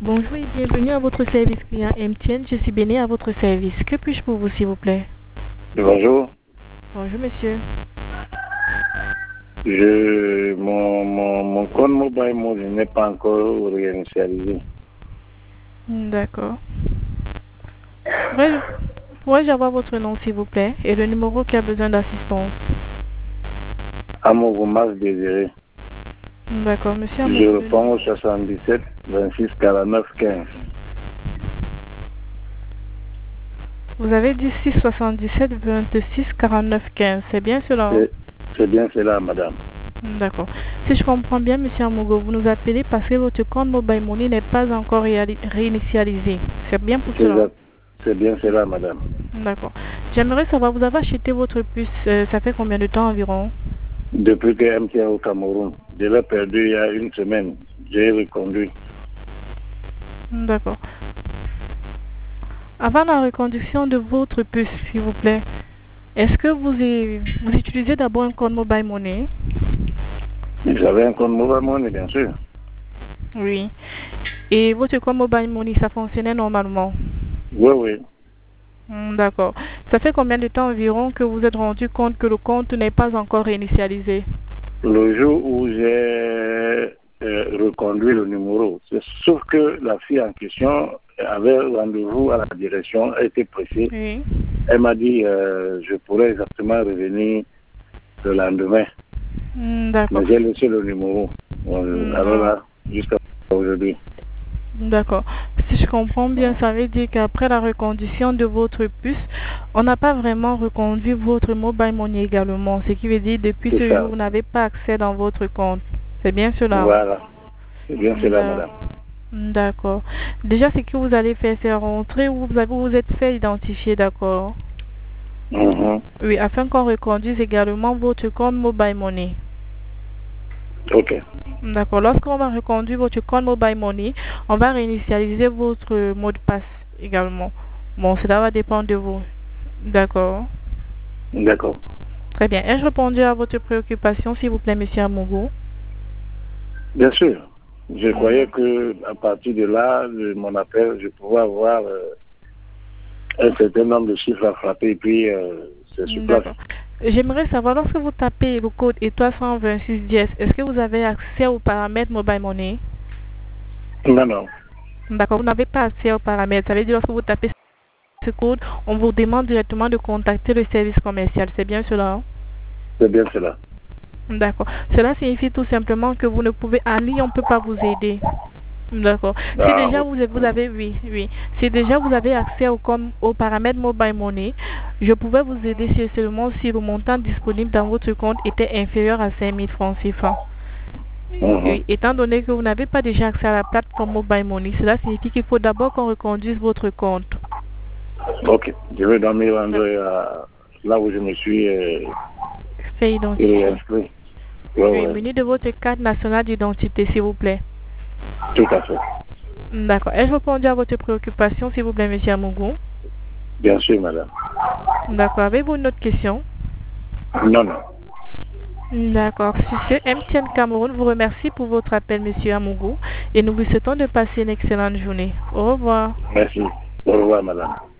Bonjour et bienvenue à votre service client MTN. Je suis Béné à votre service. Que puis-je pour vous, s'il vous plaît? Bonjour. Bonjour, monsieur. Mon compte mobile money n'est pas encore réinitialisé. D'accord. Pourrais-je avoir votre nom, s'il vous plaît, et le numéro qui a besoin d'assistance? Amogo Mas Désiré. D'accord, monsieur. Je réponds au 77 26 49 15. Vous avez dit 677 26 49 15. C'est bien cela? C'est bien cela, madame. D'accord. Si je comprends bien, monsieur Amogo, vous nous appelez parce que votre compte mobile money n'est pas encore réinitialisé. C'est bien pour cela? C'est bien cela, madame. D'accord. J'aimerais savoir, vous avez acheté votre puce, ça fait combien de temps environ? Depuis que MTN au Cameroun, je l'ai perdu il y a une semaine. J'ai reconduit. D'accord. Avant la reconduction de votre puce, s'il vous plaît, est-ce que vous utilisez d'abord un compte mobile money? J'avais un compte mobile money, bien sûr. Oui. Et votre compte mobile money, ça fonctionnait normalement? Oui. D'accord. Ça fait combien de temps environ que vous êtes rendu compte que le compte n'est pas encore réinitialisé? Le jour où j'ai reconduit le numéro, sauf que la fille en question avait rendez-vous à la direction, elle était pressée. Oui. Elle m'a dit je pourrais exactement revenir le lendemain. D'accord. Mais j'ai laissé le numéro. Alors là, jusqu'à aujourd'hui. D'accord. Si je comprends bien, ça veut dire qu'après la reconduction de votre puce, on n'a pas vraiment reconduit votre mobile money également. Ce qui veut dire depuis ce jour, vous n'avez pas accès dans votre compte. C'est bien cela? Voilà. C'est bien cela, madame. D'accord. Déjà, ce que vous allez faire, c'est rentrer où vous êtes fait identifier, d'accord? Oui, afin qu'on reconduise également votre compte mobile money. Ok. D'accord. Lorsqu'on va reconduire votre compte mobile money, on va réinitialiser votre mot de passe également. Bon, cela va dépendre de vous. D'accord. D'accord. Très bien. Ai-je répondu à votre préoccupation, s'il vous plaît, monsieur Amogo? Bien sûr. Je croyais que à partir de là, de mon appel, je pouvais avoir un certain nombre de chiffres à frapper et puis c'est sur place. J'aimerais savoir, lorsque vous tapez le code étoile 126 10, est-ce que vous avez accès aux paramètres mobile money? Non. D'accord, vous n'avez pas accès aux paramètres. Ça veut dire lorsque vous tapez ce code, on vous demande directement de contacter le service commercial. C'est bien cela? C'est bien cela. D'accord. Cela signifie tout simplement que vous ne pouvez, en ligne, on ne peut pas vous aider. D'accord. Si déjà vous avez, oui. Si déjà vous avez accès aux paramètres mobile money, je pouvais vous aider seulement si le montant disponible dans votre compte était inférieur à 5 000 francs CFA. Et étant donné que vous n'avez pas déjà accès à la plateforme mobile money, cela signifie qu'il faut d'abord qu'on reconduise votre compte. Ok. Je vais donc me rendre là où je me suis fait identifier. Oui, muni de votre carte nationale d'identité, s'il vous plaît. Tout à fait. D'accord. Ai-je répondu à votre préoccupation, s'il vous plaît, monsieur Amogo? Bien sûr, madame. D'accord. Avez-vous une autre question? Non. D'accord. Monsieur MTN Cameroun vous remercie pour votre appel, monsieur Amogo, et nous vous souhaitons de passer une excellente journée. Au revoir. Merci. Au revoir, madame.